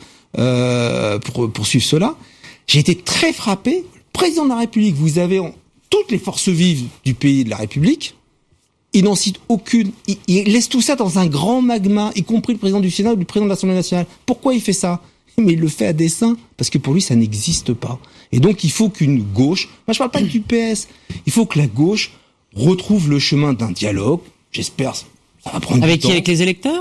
euh, pour poursuivre cela, j'ai été très frappé. Le président de la République, vous avez en, toutes les forces vives du pays de la République, il n'en cite aucune. Il, il laisse tout ça dans un grand magma, y compris le président du Sénat ou le président de l'Assemblée nationale. Pourquoi il fait ça? Mais il le fait à dessein, parce que pour lui, ça n'existe pas. Et donc, il faut qu'une gauche, moi je parle pas du P S, il faut que la gauche retrouve le chemin d'un dialogue, j'espère, ça va prendre avec du temps. qui, avec les électeurs?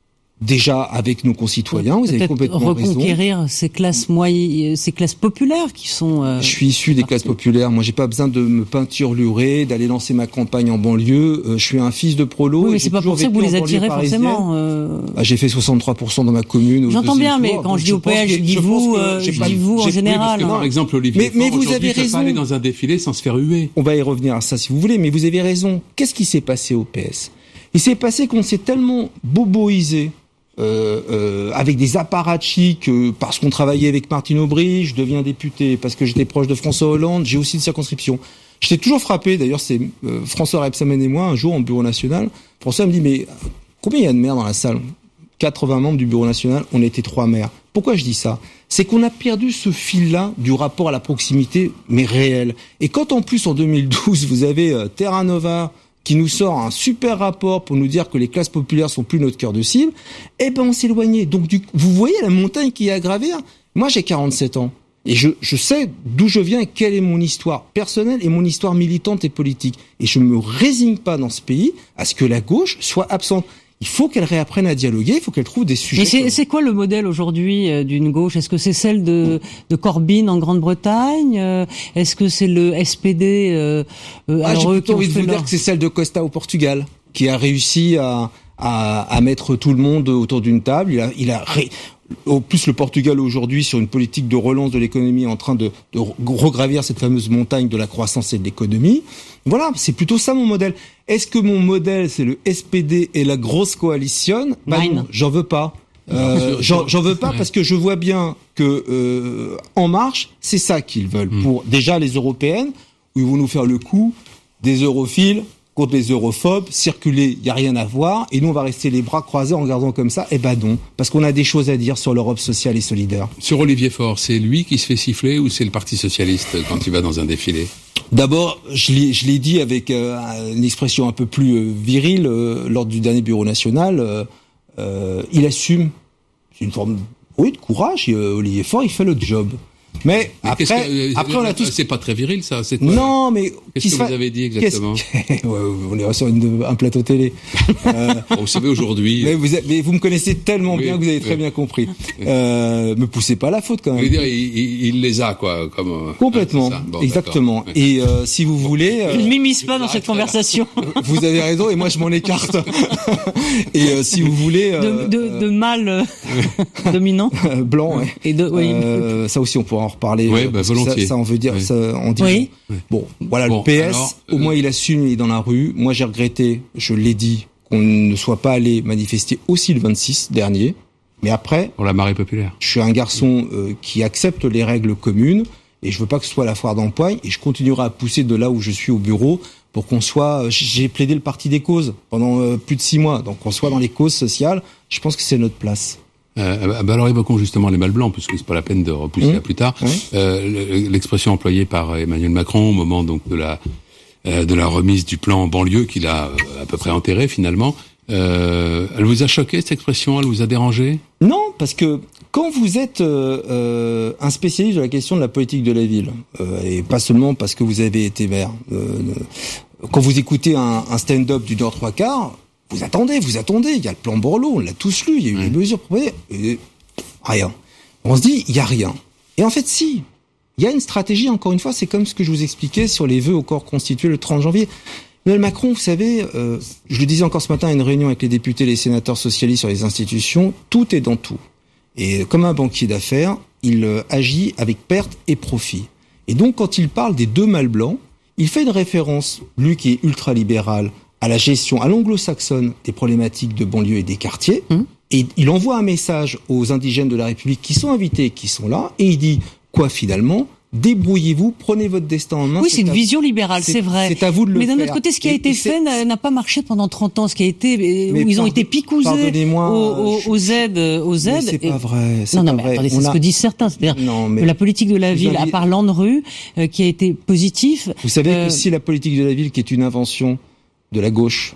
Déjà avec nos concitoyens, vous avez complètement raison. Reconquérir ces classes moyennes, ces classes populaires qui sont. Euh, je suis issu des classes populaires. Moi, j'ai pas besoin de me peinturer, d'aller lancer ma campagne en banlieue. Euh, je suis un fils de prolo. Oui, mais et c'est j'ai pas toujours pour ça que vous vécu les en banlieue attirez parisienne. forcément. Euh... Ah, j'ai fait soixante-trois pour cent dans ma commune. J'entends bien, mais tour, quand je dis au pense P S, que- je dis pense vous, que euh, j'ai je pas- dis vous en j'ai- général. Parce que, par exemple, Olivier Mais- mais Faure, vous aujourd'hui, avez peut pas raison. aller dans un défilé sans se faire huer. On va y revenir à ça si vous voulez, mais vous avez raison. Qu'est-ce qui s'est passé au P S? Il s'est passé qu'on s'est tellement boboisé euh, euh, avec des apparatchiks euh, parce qu'on travaillait avec Martine Aubry, je deviens député parce que j'étais proche de François Hollande, j'ai aussi une circonscription. J'étais toujours frappé, d'ailleurs c'est euh, François Rebsamen et moi, un jour en bureau national, François me dit mais combien il y a de maires dans la salle? quatre-vingts membres du bureau national, on était trois maires. Pourquoi je dis ça? C'est qu'on a perdu ce fil-là du rapport à la proximité, mais réel. Et quand en plus en deux mille douze vous avez euh, Terra Nova qui nous sort un super rapport pour nous dire que les classes populaires sont plus notre cœur de cible, eh ben on s'est éloigné. Donc du, vous voyez la montagne qui est à gravir. Moi j'ai quarante-sept ans et je, je sais d'où je viens et quelle est mon histoire personnelle et mon histoire militante et politique. Et je me résigne pas dans ce pays à ce que la gauche soit absente. Il faut qu'elle réapprenne à dialoguer, il faut qu'elle trouve des sujets. Mais c'est, comme- c'est quoi le modèle aujourd'hui euh, d'une gauche? Est-ce que c'est celle de, de Corbyn en Grande-Bretagne? Euh, Est-ce que c'est le S P D euh, euh, Ah, j'ai alors eux plutôt qui ont envie de fait vous dire leur- que c'est celle de Costa au Portugal, qui a réussi à, à, à mettre tout le monde autour d'une table. Il a, il a ré... Au plus, le Portugal aujourd'hui, sur une politique de relance de l'économie, est en train de, de regravir cette fameuse montagne de la croissance et de l'économie. Voilà, c'est plutôt ça mon modèle. Est-ce que mon modèle, c'est le S P D et la grosse coalition? Bah Mine. non, j'en veux pas. Euh, j'en, j'en veux pas Ouais. parce que je vois bien que euh, En Marche, c'est ça qu'ils veulent. Mm. Pour déjà les européennes, où ils vont nous faire le coup des europhiles contre les europhobes, circuler, il y a rien à voir, et nous on va rester les bras croisés en regardant comme ça. Eh ben non, parce qu'on a des choses à dire sur l'Europe sociale et solidaire. Sur Olivier Faure, c'est lui qui se fait siffler ou c'est le Parti socialiste quand il va dans un défilé? D'abord, je l'ai, je l'ai dit avec euh, une expression un peu plus euh, virile euh, lors du dernier bureau national. Euh, euh, il assume, c'est une forme, oui, de courage. Et, euh, Olivier Faure, il fait le job. Mais, Mais après, qu'est-ce que- euh, après on a tous. C'est pas très viril, ça. C'est quoi Non, mais Qu'est-ce qui que se vous fa- avez dit qu'est-ce- exactement? Ouais, on est sur une- un plateau télé. Euh, Vous savez, aujourd'hui, mais, vous, a- mais vous me connaissez tellement Oui, bien que vous avez très oui. bien compris. Euh, me poussez pas la faute quand je même. veux dire, il, il- il les a, quoi. Comme, euh, Complètement, ouais, c'est ça. Bon, exactement. d'accord. Ouais. Et euh, si vous voulez, euh, Je ne m'immisce pas dans cette conversation vous avez raison et moi je m'en écarte. Et euh, si vous voulez, de, euh, de, de mâle euh, dominant. euh, blanc, ouais. Et de, oui. Euh, ça aussi on pourra en reparler. Ouais, euh, bah, parce que volontiers. Ça, ça on veut dire, Oui. ça on dit. Oui. Bon, voilà Bon, le P S. alors, au euh, moins il assume, il est dans la rue. Moi j'ai regretté, je l'ai dit, qu'on ne soit pas allé manifester aussi le vingt-six dernier. Mais après, Pour la marée populaire. je suis un garçon euh, qui accepte les règles communes et je veux pas que ce soit la foire d'empoigne et je continuerai à pousser de là où je suis au bureau pour qu'on soit. J'ai plaidé le parti des causes pendant euh, plus de six mois, donc qu'on soit dans les causes sociales. Je pense que c'est notre place. Euh, bah alors évoquons justement les mâles blancs, parce que c'est pas la peine de repousser Mmh. à plus tard. Oui. Euh, l'expression employée par Emmanuel Macron au moment donc de la euh, de la remise du plan banlieue qu'il a euh, à peu près enterré finalement. Euh, elle vous a choqué cette expression? Elle vous a dérangé? Non, parce que quand vous êtes euh, euh, un spécialiste de la question de la politique de la ville, euh, et pas seulement parce que vous avez été maire, euh, quand vous écoutez un, un stand-up du Nord trois quarts, vous attendez, vous attendez. Il y a le plan Borloo, on l'a tous lu. Il y a eu Oui. des mesures proposées, et rien. On se dit, il y a rien. Et en fait, si. Il y a une stratégie, encore une fois, c'est comme ce que je vous expliquais sur les vœux au corps constitué le trente janvier. Emmanuel Macron, vous savez, euh, je le disais encore ce matin à une réunion avec les députés et les sénateurs socialistes sur les institutions, tout est dans tout. Et comme un banquier d'affaires, il euh, agit avec perte et profit. Et donc, quand il parle des deux mâles blancs, il fait une référence, lui qui est ultralibéral, à la gestion à l'anglo-saxonne des problématiques de banlieue et des quartiers. Mmh. Et il envoie un message aux indigènes de la République qui sont invités, qui sont là, et il dit quoi finalement? Débrouillez-vous, prenez votre destin en main. Oui, c'est une à- vision libérale, c'est vrai. C'est à vous de le Mais d'un faire. autre côté, ce qui a Et- été et c'est- fait n'a n'a pas marché pendant trente ans. Ce qui a été, où Mais ils ont pardon- été picousés pardonnez-moi, aux, aux, je- aux aides, aux Mais aides. c'est et- pas vrai. c'est Non, non, pas mais vrai. attendez, c'est On ce a- que disent certains. C'est-à-dire Non, mais que la politique de la vous ville, à aviez- part l'ANRU, euh, qui a été positif. Vous savez euh, que si la politique de la ville, qui est une invention de la gauche,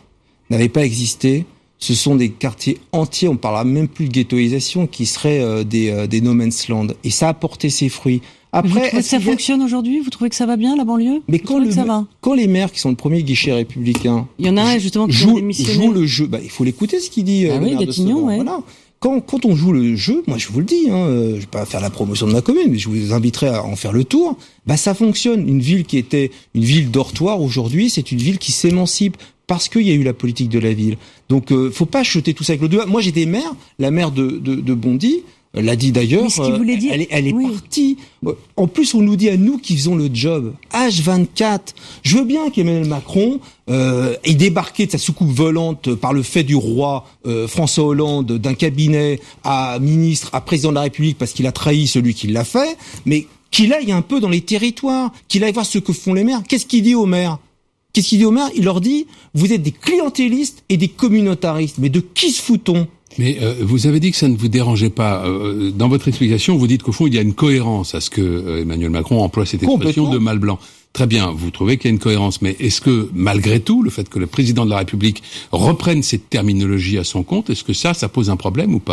n'avait pas existé, ce sont des quartiers entiers, on parlera même plus de ghettoisation, qui seraient euh, des, euh, des no man's land. Et ça a porté ses fruits. Après, vous trouvez que ça fonctionne a... aujourd'hui ? Vous trouvez que ça va bien, la banlieue ? Mais quand, le, ça va quand les maires, qui sont le premier guichet républicain, il y en a un justement qui joue, démissionné. Jouent le jeu, bah, il faut l'écouter ce qu'il dit. Ah euh, oui, Gatignon, ouais. Voilà. Quand, quand on joue le jeu, moi je vous le dis, hein, je vais pas faire la promotion de ma commune, mais je vous inviterai à en faire le tour. Bah ça fonctionne. Une ville qui était une ville dortoir aujourd'hui, c'est une ville qui s'émancipe parce qu'il y a eu la politique de la ville. Donc euh, faut pas jeter tout ça avec le doigt. Moi j'étais maire, la maire de, de, de Bondy l'a dit d'ailleurs. Euh, elle est, elle est oui. partie. En plus, on nous dit à nous qui faisons le job. H vingt-quatre. Je veux bien qu'Emmanuel Macron euh, ait débarqué de sa soucoupe volante par le fait du roi euh, François Hollande d'un cabinet à ministre, à président de la République parce qu'il a trahi celui qui l'a fait. Mais qu'il aille un peu dans les territoires, qu'il aille voir ce que font les maires. Qu'est-ce qu'il dit aux maires ? Qu'est-ce qu'il dit aux maires ? Il leur dit, vous êtes des clientélistes et des communautaristes. Mais de qui se fout-on ? Mais euh, vous avez dit que ça ne vous dérangeait pas. Euh, dans votre explication, vous dites qu'au fond, il y a une cohérence à ce que euh, Emmanuel Macron emploie cette expression de mal blanc. Très bien, vous trouvez qu'il y a une cohérence. Mais est-ce que, malgré tout, le fait que le président de la République reprenne cette terminologie à son compte, est-ce que ça, ça pose un problème ou pas ?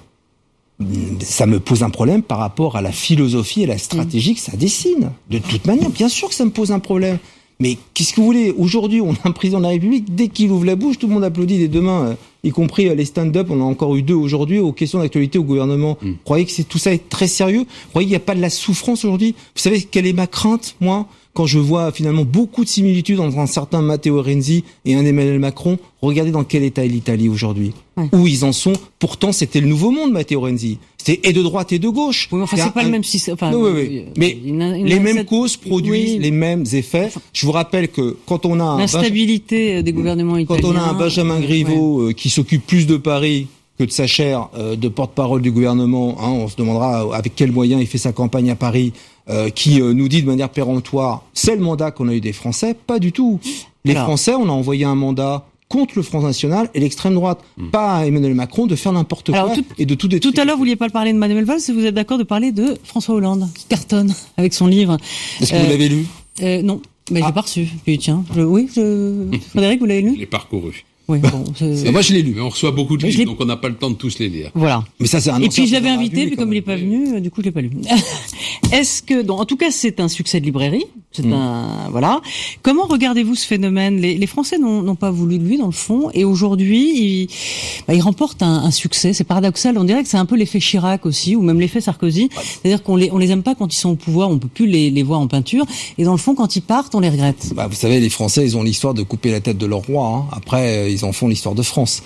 Ça me pose un problème par rapport à la philosophie et la stratégie que ça dessine. De toute manière, bien sûr que ça me pose un problème. Mais qu'est-ce que vous voulez ? Aujourd'hui, on a un président de la République, dès qu'il ouvre la bouche, tout le monde applaudit dès demain, euh, y compris euh, les stand-up, on en a encore eu deux aujourd'hui, aux questions d'actualité au gouvernement. Mm. Vous croyez que c'est, tout ça est très sérieux ? Vous croyez qu'il n'y a pas de la souffrance aujourd'hui ? Vous savez quelle est ma crainte, moi ? Quand je vois finalement beaucoup de similitudes entre un certain Matteo Renzi et un Emmanuel Macron, regardez dans quel état est l'Italie aujourd'hui. Ouais. Où ils en sont. Pourtant, c'était le nouveau monde, Matteo Renzi. C'était et de droite et de gauche. Oui, mais enfin, c'est, c'est pas un... le même système. Enfin, oui, oui, oui. Mais une, une les mêmes cette... causes produisent oui. les mêmes effets. Je vous rappelle que quand on a un l'instabilité Benj... des gouvernements italiens. Quand on a un Benjamin Griveaux ouais. euh, qui s'occupe plus de Paris que de sa chaire euh, de porte-parole du gouvernement, hein, on se demandera avec quels moyens il fait sa campagne à Paris. Euh, qui euh, nous dit de manière péremptoire, c'est le mandat qu'on a eu des Français, pas du tout. Les Alors, Français, on a envoyé un mandat contre le Front National et l'extrême droite, mmh. pas à Emmanuel Macron de faire n'importe quoi Alors, tout, et de tout détruire. Tout à l'heure, vous vouliez pas parler de Manuel Valls, vous êtes d'accord de parler de François Hollande, qui cartonne avec son livre. Est-ce que euh, vous l'avez lu ? euh, Non, mais ah. je l'ai pas reçu. Puis tiens, je, oui, je... Frédéric, vous l'avez lu ? Je l'ai parcouru. Oui, bon, c'est... Moi, je l'ai lu. Mais on reçoit beaucoup de livres, donc on n'a pas le temps de tous les lire. Voilà. Mais ça, c'est un Et puis, je l'avais invité, mais comme il n'est pas venu, du coup, je l'ai pas lu. Est-ce que, donc, en tout cas, c'est un succès de librairie. C'est mmh. un, voilà. Comment regardez-vous ce phénomène ? Les, les Français n'ont, n'ont pas voulu de lui, dans le fond, et aujourd'hui, il, bah, il remporte un, un succès. C'est paradoxal. On dirait que c'est un peu l'effet Chirac aussi, ou même l'effet Sarkozy. C'est-à-dire qu'on les, on les aime pas quand ils sont au pouvoir, on peut plus les, les voir en peinture. Et dans le fond, quand ils partent, on les regrette. Bah, vous savez, les Français, ils ont l'histoire de couper la tête de leur roi, hein. Après, ils en font l'histoire de France.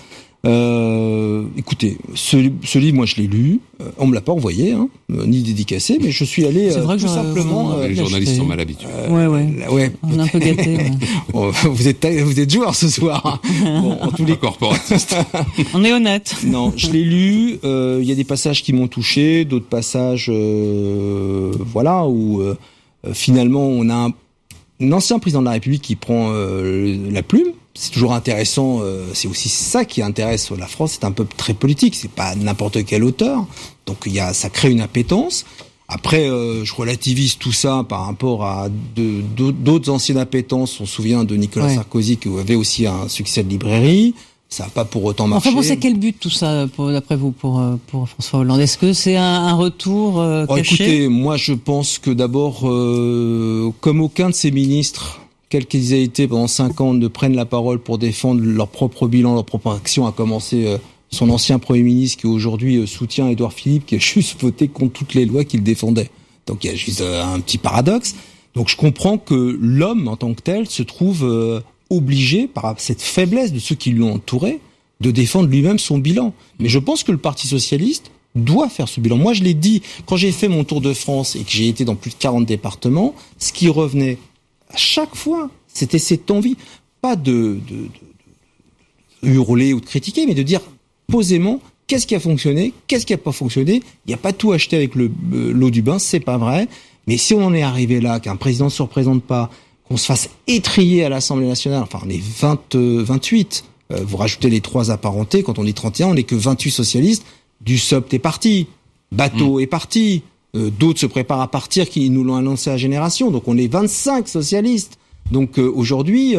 Euh, écoutez, ce, ce livre, moi, je l'ai lu. Euh, on me l'a pas envoyé, hein, ni dédicacé, mais je suis allé euh, tout simplement. Euh, les journalistes acheté. sont mal habitués. Euh, ouais, ouais. ouais. On est un peu gâtés. Ouais. Bon, vous êtes, vous êtes joueurs ce soir. Bon, en tous les corporatistes. On est honnête. Non, je l'ai lu. Il euh, y a des passages qui m'ont touché, d'autres passages, euh, voilà, où euh, finalement on a un, un ancien président de la République qui prend euh, la plume. C'est toujours intéressant, euh, c'est aussi ça qui intéresse la France, c'est un peuple très politique, c'est pas n'importe quel auteur, donc il y a, ça crée une appétence. Après, euh, je relativise tout ça par rapport à de, d'autres anciennes appétences, on se souvient de Nicolas ouais. Sarkozy qui avait aussi un succès de librairie, ça n'a pas pour autant marché. Enfin bon, c'est quel but tout ça, pour, d'après vous, pour, pour François Hollande ? Est-ce que c'est un, un retour euh, caché ? Oh, écoutez, moi je pense que d'abord, euh, comme aucun de ses ministres, quels qu'ils aient été pendant cinq ans, ne prennent la parole pour défendre leur propre bilan, leur propre action, à commencer euh, son ancien Premier ministre qui aujourd'hui euh, soutient Édouard Philippe, qui a juste voté contre toutes les lois qu'il défendait. Donc il y a juste euh, un petit paradoxe. Donc je comprends que l'homme en tant que tel se trouve euh, obligé, par cette faiblesse de ceux qui l'ont entouré, de défendre lui-même son bilan. Mais je pense que le Parti socialiste doit faire ce bilan. Moi je l'ai dit, quand j'ai fait mon tour de France et que j'ai été dans plus de quarante départements, ce qui revenait à chaque fois, c'était cette envie, pas de, de, de, de hurler ou de critiquer, mais de dire posément qu'est-ce qui a fonctionné, qu'est-ce qui n'a pas fonctionné. Il n'y a pas tout acheté avec le, euh, l'eau du bain, c'est pas vrai. Mais si on en est arrivé là, qu'un président ne se représente pas, qu'on se fasse étrier à l'Assemblée nationale, enfin on est vingt, euh, vingt-huit, euh, vous rajoutez les trois apparentés, quand on dit trente et un, on n'est que vingt-huit socialistes, Dussopt est parti, Bateau mmh. est parti, Euh, d'autres se préparent à partir, qui nous l'ont annoncé à Génération. Donc on est vingt-cinq socialistes. Donc euh, aujourd'hui, euh,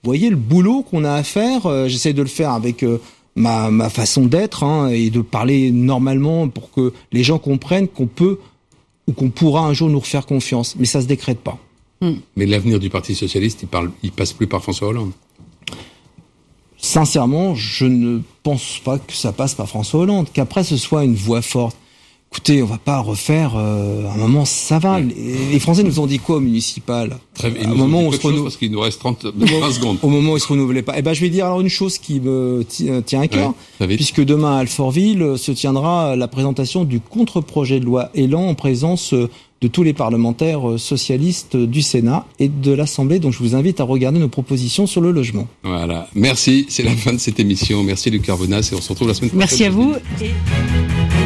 voyez le boulot qu'on a à faire. Euh, j'essaie de le faire avec euh, ma, ma façon d'être hein, et de parler normalement pour que les gens comprennent qu'on peut ou qu'on pourra un jour nous refaire confiance. Mais ça se décrète pas. Mmh. Mais l'avenir du Parti socialiste, il parle, il passe plus par François Hollande. Sincèrement, je ne pense pas que ça passe par François Hollande. Qu'après ce soit une voix forte. Écoutez, on va pas refaire. Euh, à un moment, ça va. Ouais. Les, les Français nous ont dit quoi au municipal? Très bien. À un moment où on se renouvelle renouvelle, parce qu'il nous reste trente, vingt secondes. au moment où ils se renouvelaient pas. Eh ben, je vais dire alors une chose qui me tient à cœur, ouais, puisque demain à Alfortville se tiendra la présentation du contre-projet de loi Elan en présence de tous les parlementaires socialistes du Sénat et de l'Assemblée. Donc, je vous invite à regarder nos propositions sur le logement. Voilà. Merci. C'est la fin de cette émission. Merci Luc Carbonas et on se retrouve la semaine prochaine. Merci à vous. Et...